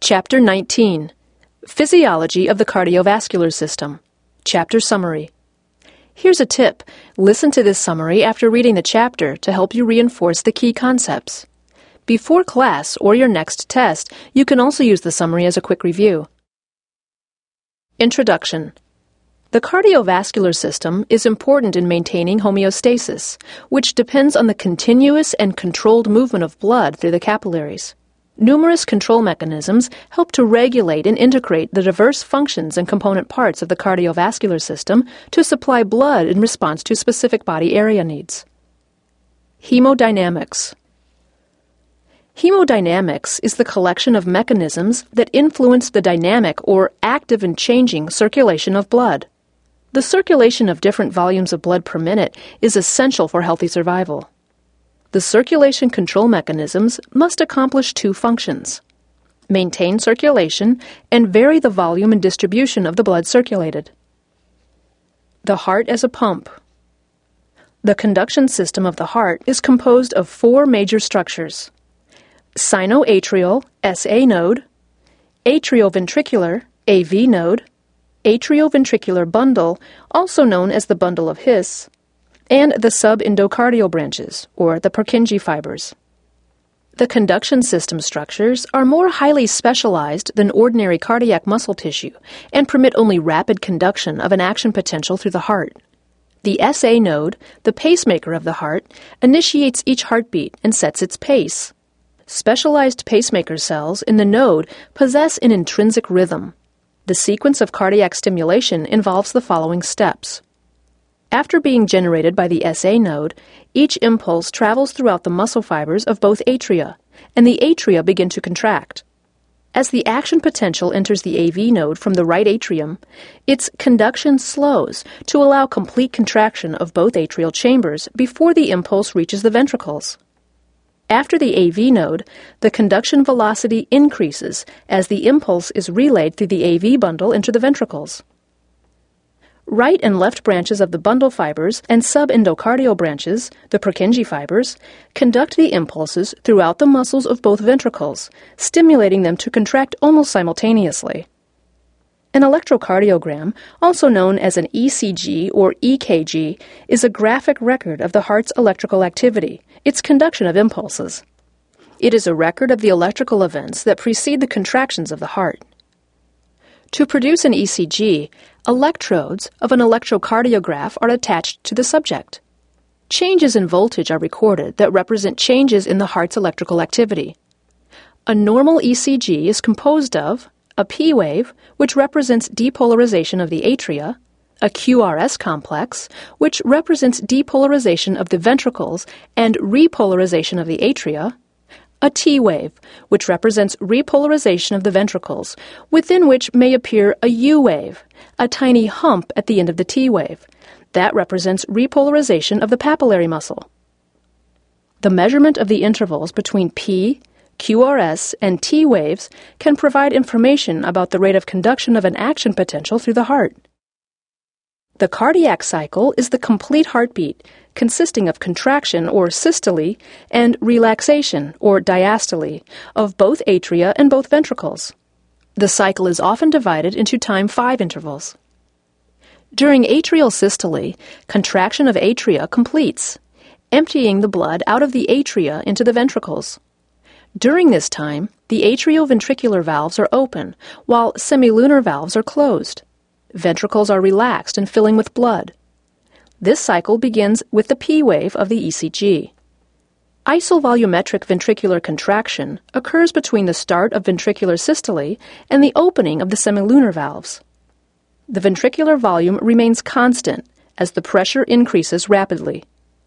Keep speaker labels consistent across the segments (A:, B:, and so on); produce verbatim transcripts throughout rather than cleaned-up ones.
A: Chapter nineteen. Physiology of the Cardiovascular System. Chapter Summary. Here's a tip. Listen to this summary after reading the chapter to help you reinforce the key concepts. Before class or your next test, you can also use the summary as a quick review. Introduction. The cardiovascular system is important in maintaining homeostasis, which depends on the continuous and controlled movement of blood through the capillaries. Numerous control mechanisms help to regulate and integrate the diverse functions and component parts of the cardiovascular system to supply blood in response to specific body area needs. Hemodynamics. Hemodynamics is the collection of mechanisms that influence the dynamic or active and changing circulation of blood. The circulation of different volumes of blood per minute is essential for healthy survival. The circulation control mechanisms must accomplish two functions: maintain circulation and vary the volume and distribution of the blood circulated. The heart as a pump. The conduction system of the heart is composed of four major structures: sinoatrial, S A node, atrioventricular, A V node, atrioventricular bundle, also known as the bundle of His, and the subendocardial branches, or the Purkinje fibers. The conduction system structures are more highly specialized than ordinary cardiac muscle tissue and permit only rapid conduction of an action potential through the heart. The S A node, the pacemaker of the heart, initiates each heartbeat and sets its pace. Specialized pacemaker cells in the node possess an intrinsic rhythm. The sequence of cardiac stimulation involves the following steps. After being generated by the S A node, each impulse travels throughout the muscle fibers of both atria, and the atria begin to contract. As the action potential enters the A V node from the right atrium, its conduction slows to allow complete contraction of both atrial chambers before the impulse reaches the ventricles. After the A V node, the conduction velocity increases as the impulse is relayed through the A V bundle into the ventricles. Right and left branches of the bundle fibers and subendocardial branches, the Purkinje fibers, conduct the impulses throughout the muscles of both ventricles, stimulating them to contract almost simultaneously. An electrocardiogram, also known as an E C G or E K G, is a graphic record of the heart's electrical activity, its conduction of impulses. It is a record of the electrical events that precede the contractions of the heart. To produce an E C G, electrodes of an electrocardiograph are attached to the subject. Changes in voltage are recorded that represent changes in the heart's electrical activity. A normal E C G is composed of a P wave, which represents depolarization of the atria, a Q R S complex, which represents depolarization of the ventricles and repolarization of the atria, a T wave, which represents repolarization of the ventricles, within which may appear a U wave, a tiny hump at the end of the T wave. That represents repolarization of the papillary muscle. The measurement of the intervals between P, Q R S, and T waves can provide information about the rate of conduction of an action potential through the heart. The cardiac cycle is the complete heartbeat, consisting of contraction, or systole, and relaxation, or diastole, of both atria and both ventricles. The cycle is often divided into time five intervals. During atrial systole, contraction of atria completes, emptying the blood out of the atria into the ventricles. During this time, the atrioventricular valves are open, while semilunar valves are closed. Ventricles are relaxed and filling with blood. This cycle begins with the P wave of the E C G. Isovolumetric ventricular contraction occurs between the start of ventricular systole and the opening of the semilunar valves. The ventricular volume remains constant as the pressure increases rapidly.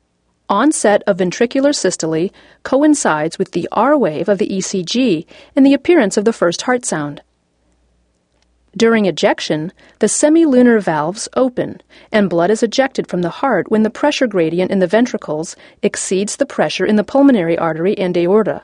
A: Onset of ventricular systole coincides with the R wave of the E C G and the appearance of the first heart sound. During ejection, the semilunar valves open, and blood is ejected from the heart when the pressure gradient in the ventricles exceeds the pressure in the pulmonary artery and aorta.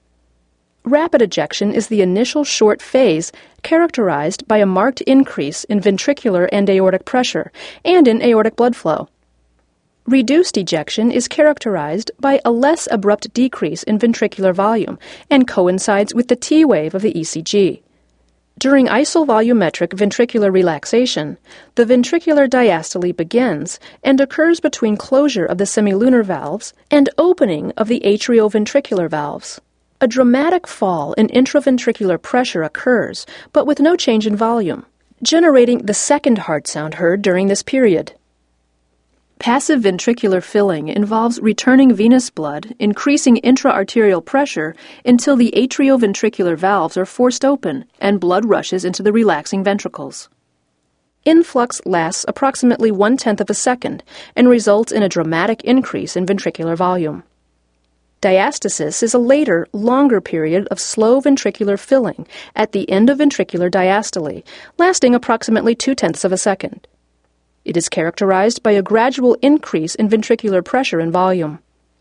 A: Rapid ejection is the initial short phase characterized by a marked increase in ventricular and aortic pressure and in aortic blood flow. Reduced ejection is characterized by a less abrupt decrease in ventricular volume and coincides with the T wave of the E C G. During isovolumetric ventricular relaxation, the ventricular diastole begins and occurs between closure of the semilunar valves and opening of the atrioventricular valves. A dramatic fall in intraventricular pressure occurs, but with no change in volume, generating the second heart sound heard during this period. Passive ventricular filling involves returning venous blood, increasing intra-arterial pressure until the atrioventricular valves are forced open and blood rushes into the relaxing ventricles. Influx lasts approximately one-tenth of a second and results in a dramatic increase in ventricular volume. Diastasis is a later, longer period of slow ventricular filling at the end of ventricular diastole, lasting approximately two-tenths of a second. It is characterized by a gradual increase in ventricular pressure and volume.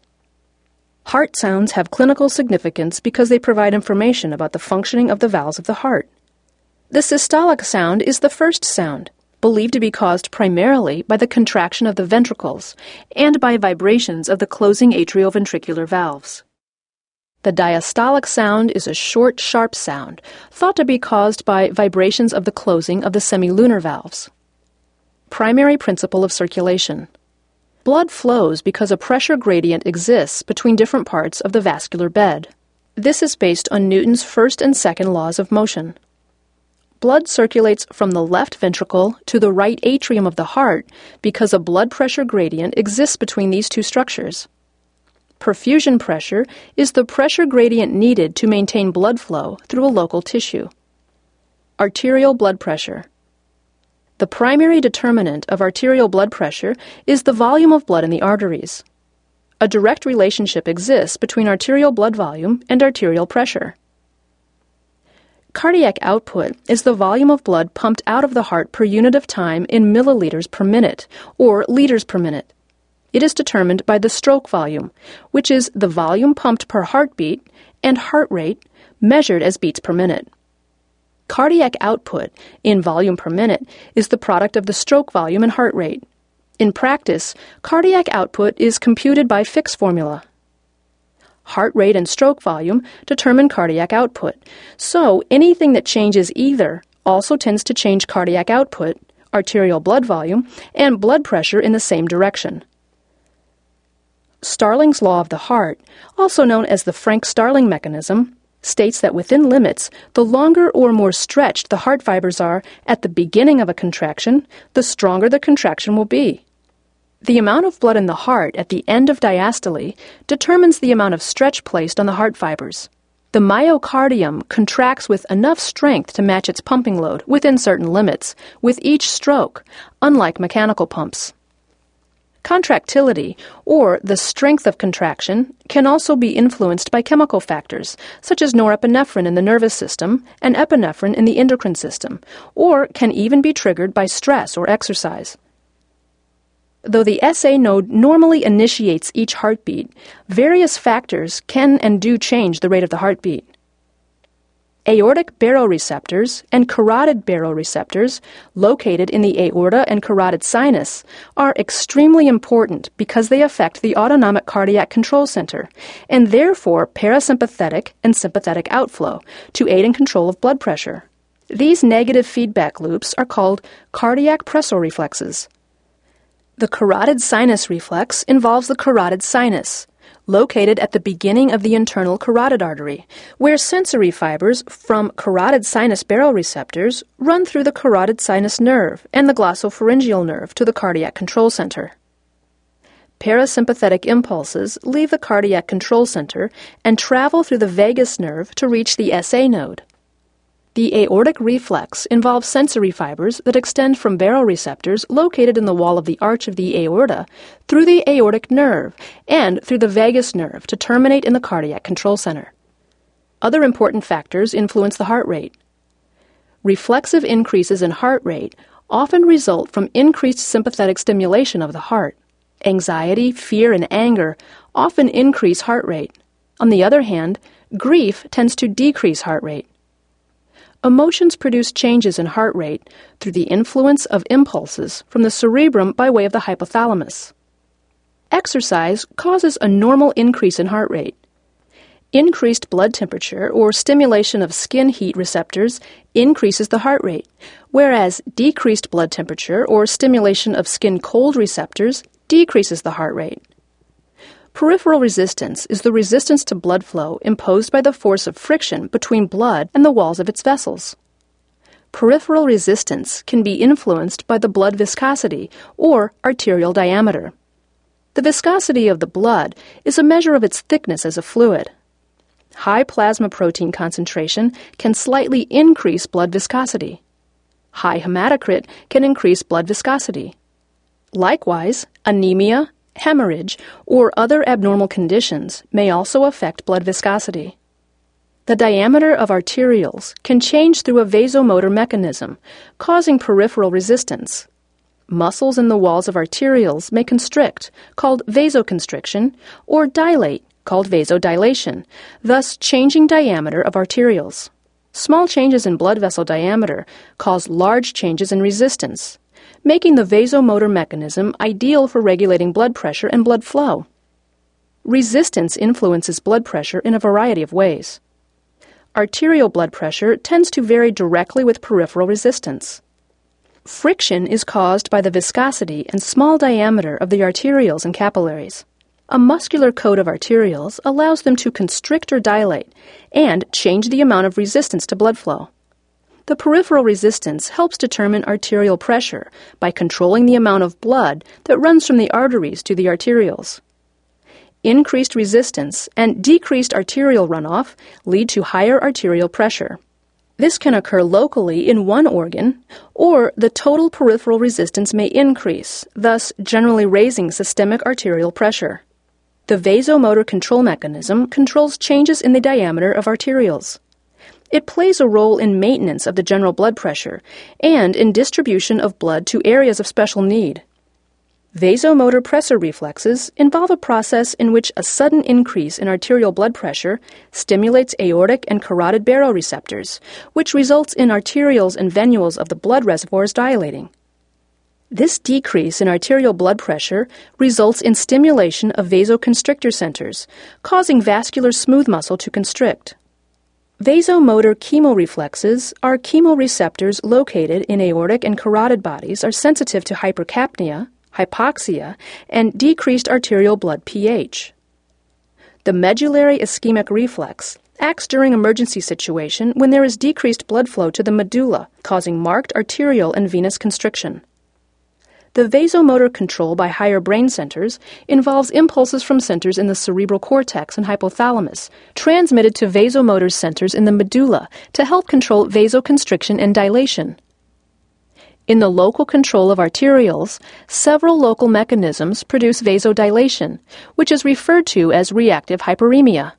A: Heart sounds have clinical significance because they provide information about the functioning of the valves of the heart. The systolic sound is the first sound, believed to be caused primarily by the contraction of the ventricles and by vibrations of the closing atrioventricular valves. The diastolic sound is a short, sharp sound, thought to be caused by vibrations of the closing of the semilunar valves. Primary principle of circulation. Blood flows because a pressure gradient exists between different parts of the vascular bed. This is based on Newton's first and second laws of motion. Blood circulates from the left ventricle to the right atrium of the heart because a blood pressure gradient exists between these two structures. Perfusion pressure is the pressure gradient needed to maintain blood flow through a local tissue. Arterial blood pressure. The primary determinant of arterial blood pressure is the volume of blood in the arteries. A direct relationship exists between arterial blood volume and arterial pressure. Cardiac output is the volume of blood pumped out of the heart per unit of time in milliliters per minute, or liters per minute. It is determined by the stroke volume, which is the volume pumped per heartbeat, and heart rate, measured as beats per minute. Cardiac output, in volume per minute, is the product of the stroke volume and heart rate. In practice, cardiac output is computed by Fick's formula. Heart rate and stroke volume determine cardiac output, so anything that changes either also tends to change cardiac output, arterial blood volume, and blood pressure in the same direction. Starling's law of the heart, also known as the Frank-Starling mechanism, states that within limits, the longer or more stretched the heart fibers are at the beginning of a contraction, the stronger the contraction will be. The amount of blood in the heart at the end of diastole determines the amount of stretch placed on the heart fibers. The myocardium contracts with enough strength to match its pumping load within certain limits with each stroke, unlike mechanical pumps. Contractility, or the strength of contraction, can also be influenced by chemical factors, such as norepinephrine in the nervous system and epinephrine in the endocrine system, or can even be triggered by stress or exercise. Though the S A node normally initiates each heartbeat, various factors can and do change the rate of the heartbeat. Aortic baroreceptors and carotid baroreceptors, located in the aorta and carotid sinus, are extremely important because they affect the autonomic cardiac control center, and therefore parasympathetic and sympathetic outflow, to aid in control of blood pressure. These negative feedback loops are called cardiac presoreflexes. The carotid sinus reflex involves the carotid sinus, located at the beginning of the internal carotid artery, where sensory fibers from carotid sinus baroreceptors run through the carotid sinus nerve and the glossopharyngeal nerve to the cardiac control center. Parasympathetic impulses leave the cardiac control center and travel through the vagus nerve to reach the S A node. The aortic reflex involves sensory fibers that extend from baroreceptors located in the wall of the arch of the aorta through the aortic nerve and through the vagus nerve to terminate in the cardiac control center. Other important factors influence the heart rate. Reflexive increases in heart rate often result from increased sympathetic stimulation of the heart. Anxiety, fear, and anger often increase heart rate. On the other hand, grief tends to decrease heart rate. Emotions produce changes in heart rate through the influence of impulses from the cerebrum by way of the hypothalamus. Exercise causes a normal increase in heart rate. Increased blood temperature or stimulation of skin heat receptors increases the heart rate, whereas decreased blood temperature or stimulation of skin cold receptors decreases the heart rate. Peripheral resistance is the resistance to blood flow imposed by the force of friction between blood and the walls of its vessels. Peripheral resistance can be influenced by the blood viscosity or arterial diameter. The viscosity of the blood is a measure of its thickness as a fluid. High plasma protein concentration can slightly increase blood viscosity. High hematocrit can increase blood viscosity. Likewise, anemia, hemorrhage, or other abnormal conditions may also affect blood viscosity. The diameter of arterioles can change through a vasomotor mechanism, causing peripheral resistance. Muscles in the walls of arterioles may constrict, called vasoconstriction, or dilate, called vasodilation, thus changing diameter of arterioles. Small changes in blood vessel diameter cause large changes in resistance, making the vasomotor mechanism ideal for regulating blood pressure and blood flow. Resistance influences blood pressure in a variety of ways. Arterial blood pressure tends to vary directly with peripheral resistance. Friction is caused by the viscosity and small diameter of the arterioles and capillaries. A muscular coat of arterioles allows them to constrict or dilate and change the amount of resistance to blood flow. The peripheral resistance helps determine arterial pressure by controlling the amount of blood that runs from the arteries to the arterioles. Increased resistance and decreased arterial runoff lead to higher arterial pressure. This can occur locally in one organ, or the total peripheral resistance may increase, thus generally raising systemic arterial pressure. The vasomotor control mechanism controls changes in the diameter of arterioles. It plays a role in maintenance of the general blood pressure and in distribution of blood to areas of special need. Vasomotor pressor reflexes involve a process in which a sudden increase in arterial blood pressure stimulates aortic and carotid baroreceptors, which results in arterioles and venules of the blood reservoirs dilating. This decrease in arterial blood pressure results in stimulation of vasoconstrictor centers, causing vascular smooth muscle to constrict. Vasomotor chemoreflexes are chemoreceptors located in aortic and carotid bodies are sensitive to hypercapnia, hypoxia, and decreased arterial blood pH. The medullary ischemic reflex acts during emergency situation when there is decreased blood flow to the medulla, causing marked arterial and venous constriction. The vasomotor control by higher brain centers involves impulses from centers in the cerebral cortex and hypothalamus, transmitted to vasomotor centers in the medulla to help control vasoconstriction and dilation. In the local control of arterioles, several local mechanisms produce vasodilation, which is referred to as reactive hyperemia.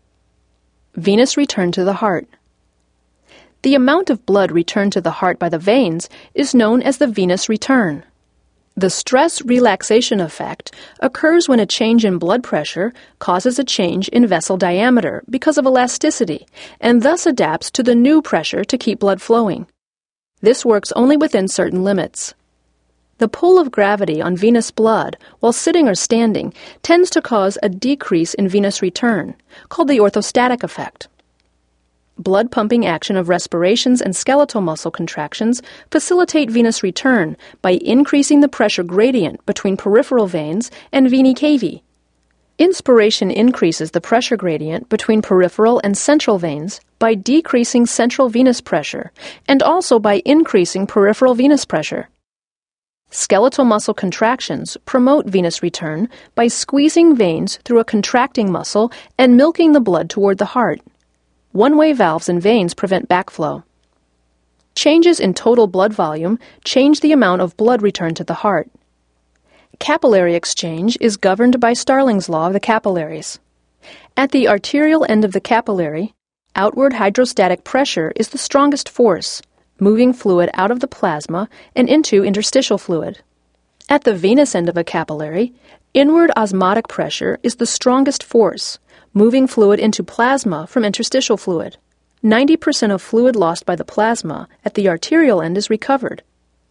A: Venous return to the heart. The amount of blood returned to the heart by the veins is known as the venous return. The stress relaxation effect occurs when a change in blood pressure causes a change in vessel diameter because of elasticity and thus adapts to the new pressure to keep blood flowing. This works only within certain limits. The pull of gravity on venous blood while sitting or standing tends to cause a decrease in venous return, called the orthostatic effect. Blood pumping action of respirations and skeletal muscle contractions facilitate venous return by increasing the pressure gradient between peripheral veins and veni cava. Inspiration increases the pressure gradient between peripheral and central veins by decreasing central venous pressure and also by increasing peripheral venous pressure. Skeletal muscle contractions promote venous return by squeezing veins through a contracting muscle and milking the blood toward the heart. One-way valves and veins prevent backflow. Changes in total blood volume change the amount of blood returned to the heart. Capillary exchange is governed by Starling's law of the capillaries. At the arterial end of the capillary, outward hydrostatic pressure is the strongest force, moving fluid out of the plasma and into interstitial fluid. At the venous end of a capillary, inward osmotic pressure is the strongest force, moving fluid into plasma from interstitial fluid. ninety percent of fluid lost by the plasma at the arterial end is recovered.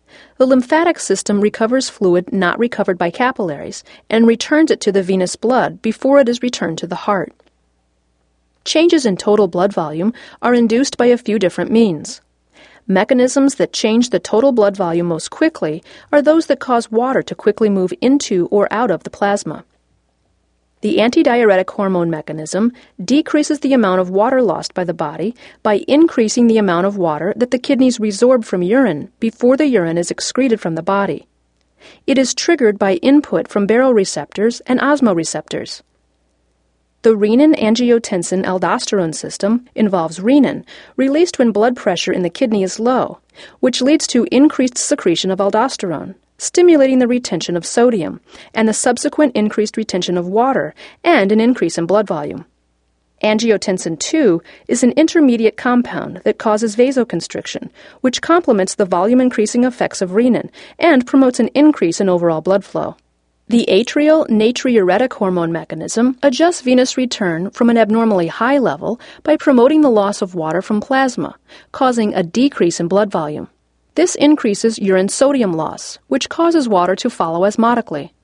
A: the lymphatic system recovers fluid not recovered by capillaries and returns it to the venous blood before it is returned to the heart. Changes in total blood volume are induced by a few different means. Mechanisms that change the total blood volume most quickly are those that cause water to quickly move into or out of the plasma. The antidiuretic hormone mechanism decreases the amount of water lost by the body by increasing the amount of water that the kidneys resorb from urine before the urine is excreted from the body. It is triggered by input from baroreceptors and osmoreceptors. The renin-angiotensin-aldosterone system involves renin, released when blood pressure in the kidney is low, which leads to increased secretion of aldosterone, stimulating the retention of sodium, and the subsequent increased retention of water, and an increase in blood volume. Angiotensin two is an intermediate compound that causes vasoconstriction, which complements the volume-increasing effects of renin and promotes an increase in overall blood flow. The atrial natriuretic hormone mechanism adjusts venous return from an abnormally high level by promoting the loss of water from plasma, causing a decrease in blood volume. This increases urine sodium loss, which causes water to follow osmotically.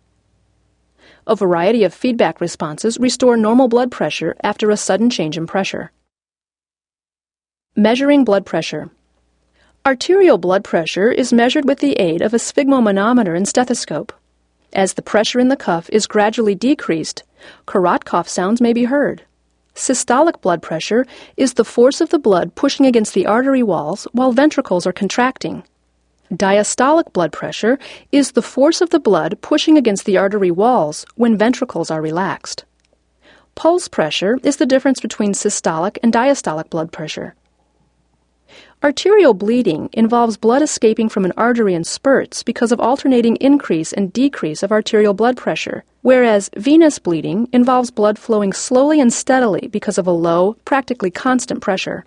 A: A variety of feedback responses restore normal blood pressure after a sudden change in pressure. Measuring blood pressure. Arterial blood pressure is measured with the aid of a sphygmomanometer and stethoscope. As the pressure in the cuff is gradually decreased, Karate cough sounds may be heard. Systolic blood pressure is the force of the blood pushing against the artery walls while ventricles are contracting. Diastolic blood pressure is the force of the blood pushing against the artery walls when ventricles are relaxed. Pulse pressure is the difference between systolic and diastolic blood pressure. Arterial bleeding involves blood escaping from an artery in spurts because of alternating increase and decrease of arterial blood pressure, whereas venous bleeding involves blood flowing slowly and steadily because of a low, practically constant pressure.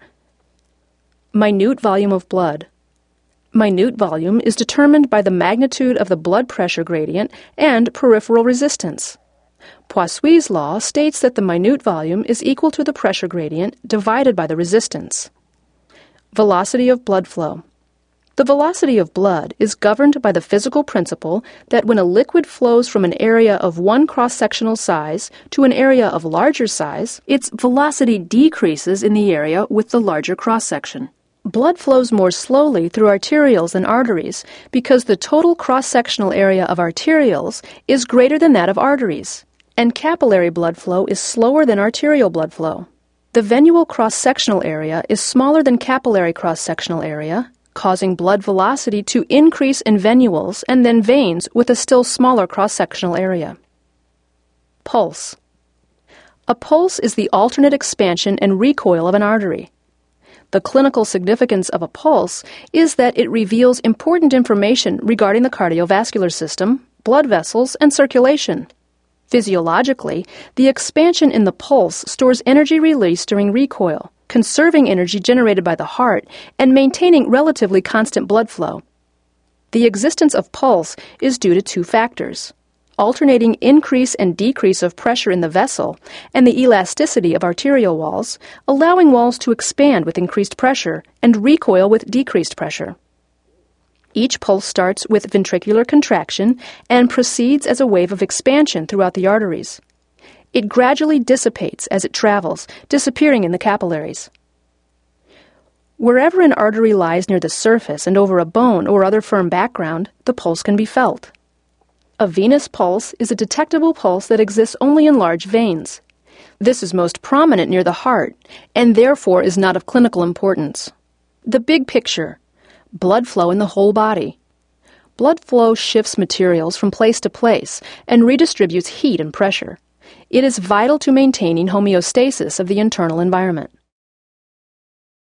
A: Minute volume of blood. Minute volume is determined by the magnitude of the blood pressure gradient and peripheral resistance. Poiseuille's law states that the minute volume is equal to the pressure gradient divided by the resistance. Velocity of blood flow. The velocity of blood is governed by the physical principle that when a liquid flows from an area of one cross-sectional size to an area of larger size, its velocity decreases in the area with the larger cross-section. Blood flows more slowly through arterioles than arteries because the total cross-sectional area of arterioles is greater than that of arteries, and capillary blood flow is slower than arterial blood flow. The venual cross-sectional area is smaller than capillary cross-sectional area, causing blood velocity to increase in venules and then veins with a still smaller cross-sectional area. Pulse. A pulse is the alternate expansion and recoil of an artery. The clinical significance of a pulse is that it reveals important information regarding the cardiovascular system, blood vessels, and circulation. Physiologically, the expansion in the pulse stores energy released during recoil, conserving energy generated by the heart and maintaining relatively constant blood flow. The existence of pulse is due to two factors: alternating increase and decrease of pressure in the vessel and the elasticity of arterial walls, allowing walls to expand with increased pressure and recoil with decreased pressure. Each pulse starts with ventricular contraction and proceeds as a wave of expansion throughout the arteries. It gradually dissipates as it travels, disappearing in the capillaries. Wherever an artery lies near the surface and over a bone or other firm background, the pulse can be felt. A venous pulse is a detectable pulse that exists only in large veins. This is most prominent near the heart and therefore is not of clinical importance. The big picture. Blood flow in the whole body. Blood flow shifts materials from place to place and redistributes heat and pressure. It is vital to maintaining homeostasis of the internal environment.